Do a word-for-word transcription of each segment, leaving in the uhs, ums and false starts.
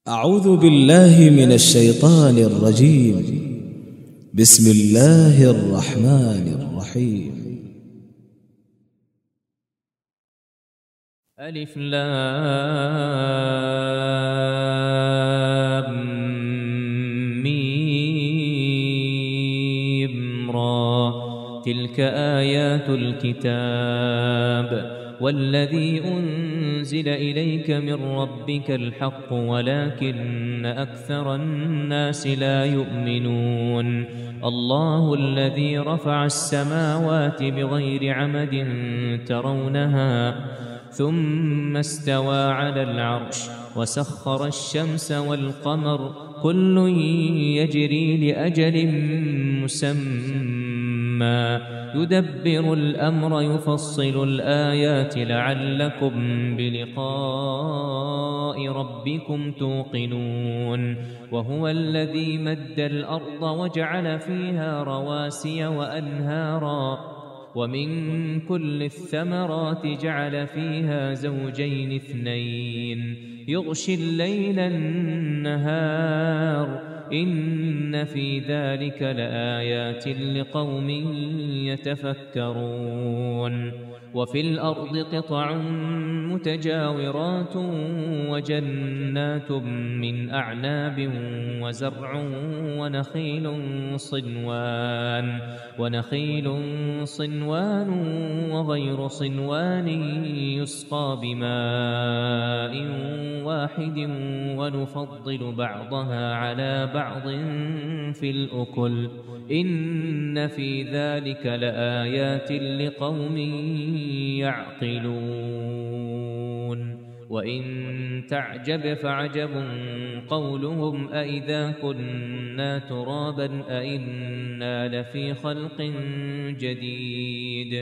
أعوذ بالله من الشيطان الرجيم. بسم الله الرحمن الرحيم. ألف لام ميم را. تلك آيات الكتاب والذي أنزل إليك من ربك الحق ولكن أكثر الناس لا يؤمنون. الله الذي رفع السماوات بغير عمد ترونها ثم استوى على العرش وسخر الشمس والقمر كل يجري لأجل مسمى يدبر الأمر يفصل الآيات لعلكم بلقاء ربكم توقنون. وهو الذي مد الأرض وجعل فيها رواسي وأنهارا ومن كل الثمرات جعل فيها زوجين اثنين يغشي الليل النهار إن في ذلك لآيات لقوم يتفكرون. وفي الأرض قطع متجاورات وجنات من أعناب وزرع ونخيل صنوان ونخيل صنوان وغير صنوان يسقى بماء واحد ونفضل بعضها على بعض في الأكل إن في ذلك لآيات لقوم يعقلون. وإن تعجب فعجب قولهم أإذا كنا ترابا أإنا لفي خلق جديد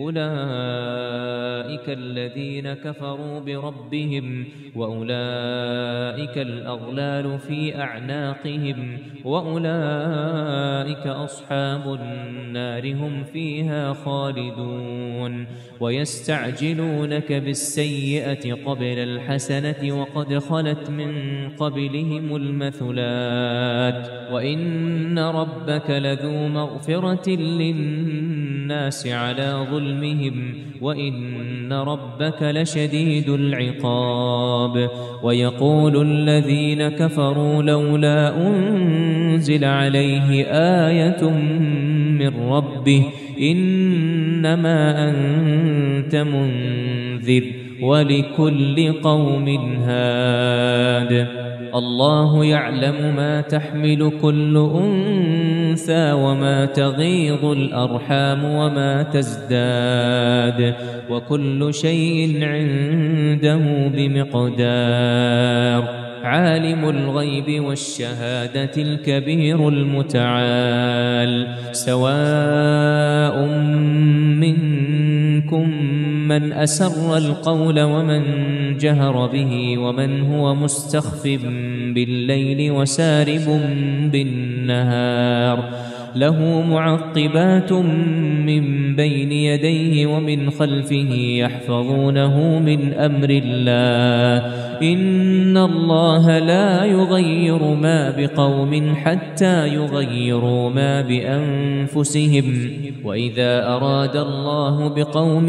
أولئك الذين كفروا بربهم وأولئك الأغلال في أعناقهم وأولئك أصحاب النار هم فيها خالدون. ويستعجلونك بالسيئة قبل الحسنة وقد خلت من قبلهم المثلات وإن ربك لذو مغفرة للناس على ظلمهم وإن ربك لشديد العقاب. ويقول الذين كفروا لولا أنزل عليه آية من ربه إنما أنت منذر ولكل قوم هاد. الله يعلم ما تحمل كل أنثى وما تغيض الأرحام وما تزداد وكل شيء عنده بمقدار. عالم الغيب والشهادة الكبير المتعال. سواء منكم من أسر القول ومن جهر به ومن هو مستخف بالليل وسارب بالنهار له معقبات من بين يديه ومن خلفه يحفظونه من أمر الله إن الله لا يغير ما بقوم حتى يغيروا ما بأنفسهم وإذا أراد الله بقوم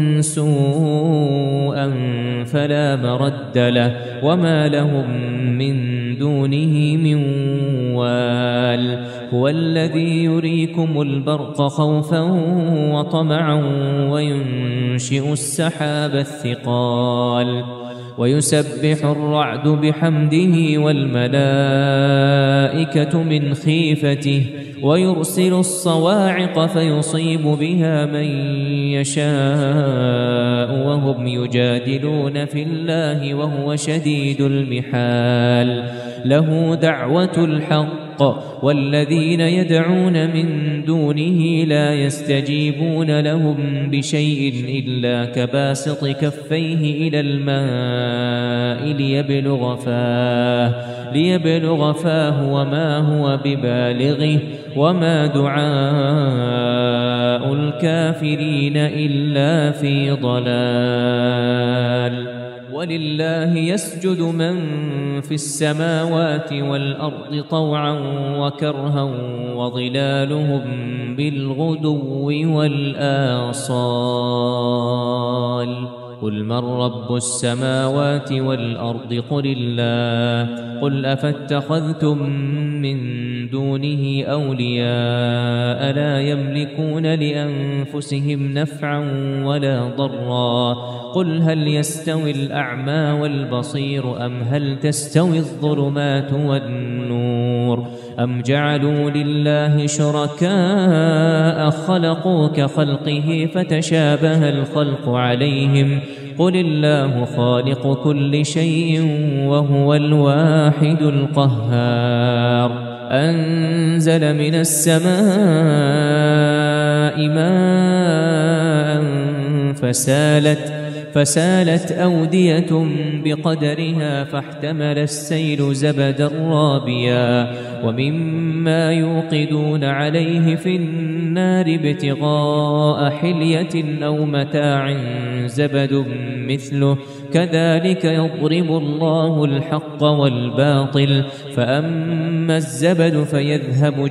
سوءا فلا مرد له وما لهم من دونه من وال. هو الذي يريكم البرق خوفا وطمعا وينشئ السحاب الثقال ويسبح الرعد بحمده والملائكة من خيفته ويرسل الصواعق فيصيب بها من يشاء وهم يجادلون في الله وهو شديد المحال. له دعوة الحق والذين يدعون من دونه لا يستجيبون لهم بشيء إلا كباسط كفيه إلى الماء ليبلغ فاه ليبلغ فاه وما هو ببالغه وما دعاء الكافرين إلا في ضلال. ولله يسجد من في السماوات والأرض طوعا وكرها وظلالهم بالغدو والآصال قل من رب السماوات والأرض قل الله قل أفاتخذتم من دونه أولياء لا يملكون لأنفسهم نفعا ولا ضرا قل هل يستوي الأعمى والبصير أم هل تستوي الظلمات والنور أم جعلوا لله شركاء خلقوا كخلقه فتشابه الخلق عليهم قل الله خالق كل شيء وهو الواحد القهار أنزل من السماء ماء فسالت فسالت أودية بقدرها فاحتمل السيل زبدا رابيا ومما يوقدون عليه في النار ابتغاء حلية أو متاع زبد مثله كذلك يضرب الله الحق والباطل فأما الزبد فيذهب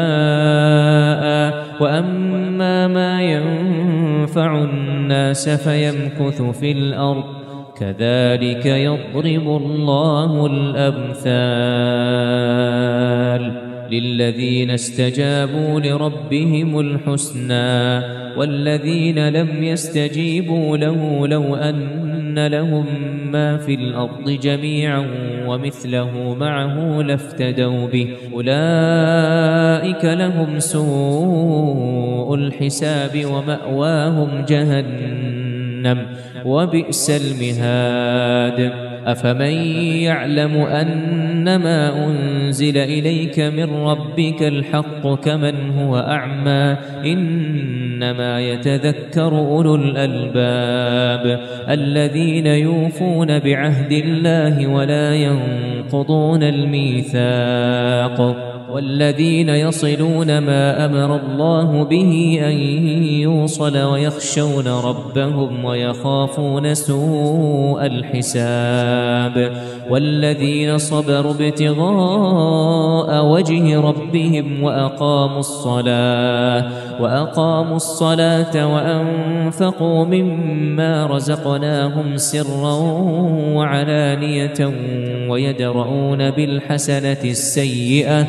جفاء وأما ما ينفع الناس فيمكث في الأرض كذلك يضرب الله الأمثال للذين استجابوا لربهم الحسنى والذين لم يستجيبوا له لو أن لهم ما في الأرض جميعا ومثله معه لافتدوا به أولئك لهم سوء الحساب ومأواهم جهنم وبئس المهاد أفمن يعلم أنما أنزل إليك من ربك الحق كمن هو أعمى إنما يتذكر أولو الألباب الذين يوفون بعهد الله ولا ينقضون الميثاق والذين يصلون ما أمر الله به أن يوصل ويخشون ربهم ويخافون سوء الحساب والذين صبروا ابتغاء وجه ربهم وأقاموا الصلاة وأقاموا الصلاة وأنفقوا مما رزقناهم سرا وعلانية ويدرؤون بالحسنة السيئة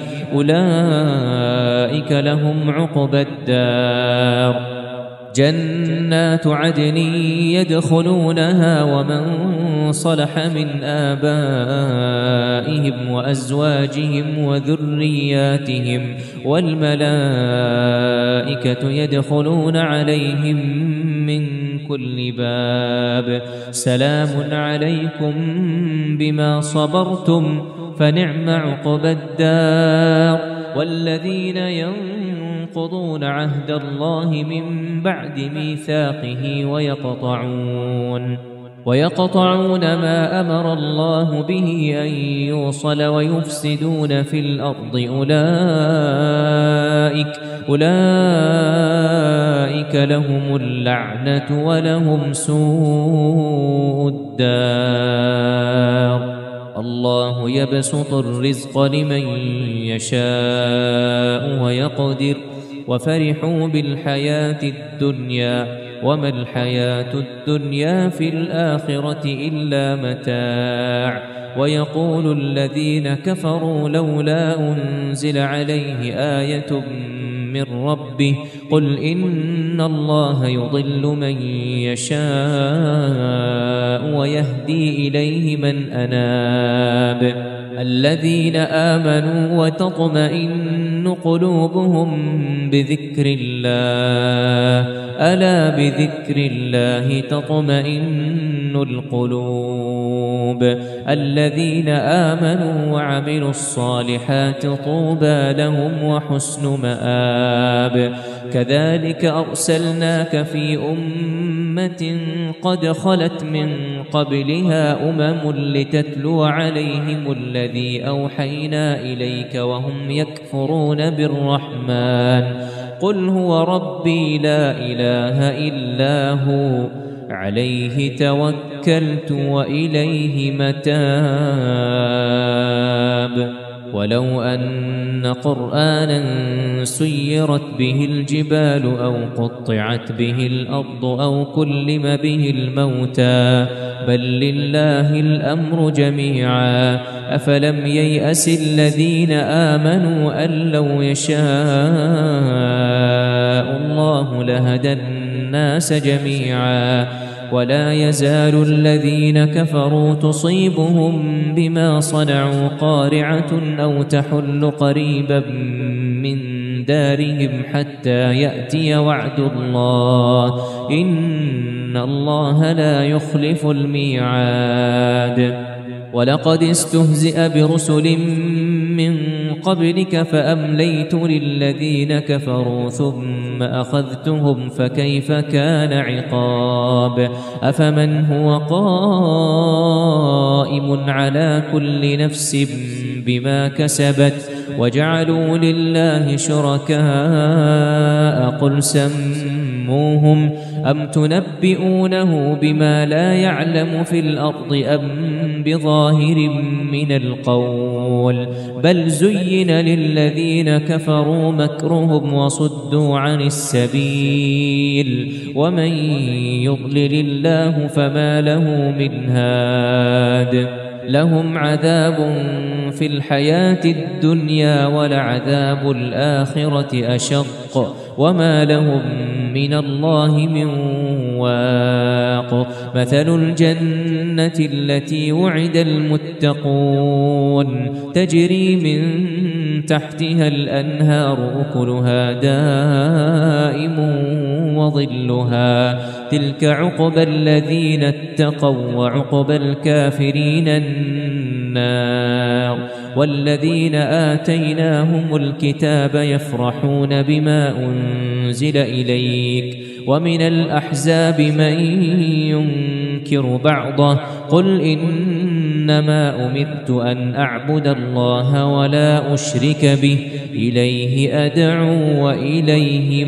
أولئك لهم عقبى الدار جنات عدن يدخلونها ومن صلح من آبائهم وأزواجهم وذرياتهم والملائكة يدخلون عليهم من كل باب سلام عليكم بما صبرتم فنعم عقبى الدار والذين ينقضون عهد الله من بعد ميثاقه ويقطعون ويقطعون ما أمر الله به أن يوصل ويفسدون في الأرض أولئك أولئك لهم اللعنة ولهم سوء الدار الله يبسط الرزق لمن يشاء ويقدر وفرحوا بالحياة الدنيا وما الحياة الدنيا في الآخرة إلا متاع ويقول الذين كفروا لولا أنزل عليه آية من ربه قل إن الله يضل من يشاء ويهدي إليه من أناب الذين آمنوا وتطمئن قلوبهم بذكر الله ألا بذكر الله تطمئن القلوب الذين آمنوا وعملوا الصالحات طوبى لهم وحسن مآب كذلك أرسلناك في أمة قد خلت من قبلها أمم لتتلو عليهم الذي أوحينا إليك وهم يكفرون بالرحمن قل هو ربي لا إله إلا هو عليه توكلت وإليه متاب ولو أن قرآنا سيرت به الجبال أو قطعت به الأرض أو كلم به الموتى بل لله الأمر جميعا أفلم ييأس الذين آمنوا أن لو يشاء الله لهدى الناس جميعا ولا يزال الذين كفروا تصيبهم بما صنعوا قارعة أو تحل قريبا من دارهم حتى يأتي وعد الله إن الله لا يخلف الميعاد ولقد استهزئ برسل من قبلك فأمليت للذين كفروا ثم أخذتهم فكيف كان عقاب أفمن هو قائم على كل نفس بما كسبت وجعلوا لله شركاء قل سموهم أم تنبئونه بما لا يعلم في الأرض أم بظاهر من القول بل زين للذين كفروا مكرهم وصدوا عن السبيل ومن يضلل الله فما له من هاد لهم عذاب في الحياة الدنيا ولعذاب الآخرة أشق وما لهم من الله من واق مثل الجنة التي وعد المتقون تجري من تحتها الأنهار أكلها دائم وظلها تلك عقبى الذين اتقوا وعقبى الكافرين النار والذين آتيناهم الكتاب يفرحون بما أنزل إليك ومن الأحزاب من ينكر بعضه قل إنما أمرت أن أعبد الله ولا أشرك به إليه أدعو وإليه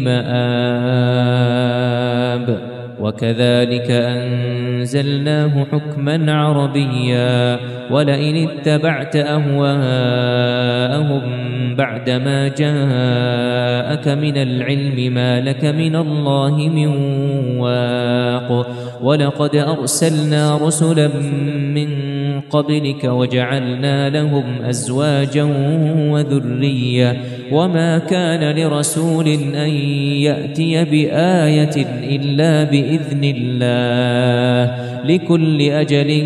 مآب وكذلك أنزلناه حكما عربيا ولئن اتبعت أهواءهم بعدما جاءك من العلم ما لك من الله من واق ولقد أرسلنا رسلا من قبلك وجعلنا لهم أزواجا وذرية وما كان لرسول أن يأتي بآية إلا بإذن الله لكل أجل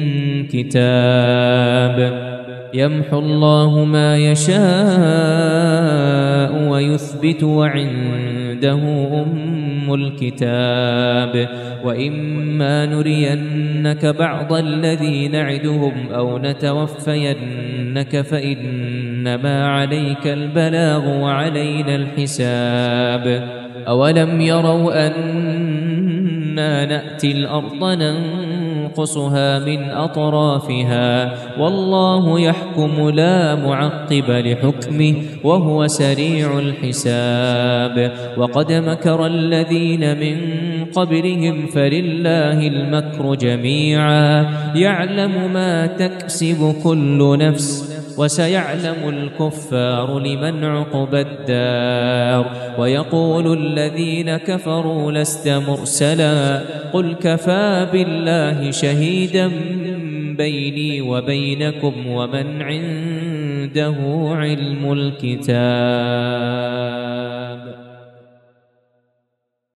كتاب يمحو الله ما يشاء ويثبت وعنده أم الكتاب وإما نرينك بعض الذي نعدهم أو نتوفينك فإنما عليك البلاغ وعلينا الحساب أولم يروا أنا نأتي الأرض ننقصها من أطرافها والله يحكم لا معقب لحكمه وهو سريع الحساب وقد مكر الذين من قبلهم فلله المكر جميعا يعلم ما تكسب كل نفس وسيعلم الكفار لمن عقبى الدار ويقول الذين كفروا لست مرسلا قل كفى بالله شهيدا بيني وبينكم ومن عنده علم الكتاب